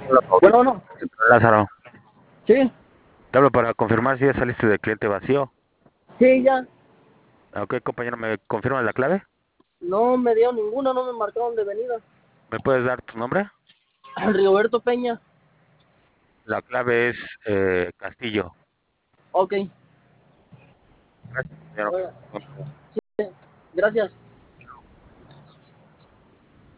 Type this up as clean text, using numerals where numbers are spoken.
Hola, Bueno, Paulina. bueno, Lázaro, sí, te hablo para confirmar si ya saliste de cliente vacío. sí, ya. Ok, compañero, ¿me confirmas la clave? No me dio ninguna, no me marcaron de venida. ¿Me puedes dar tu nombre? Rigoberto Peña. La clave es Castillo. Ok, Gracias, compañero. bueno, gracias.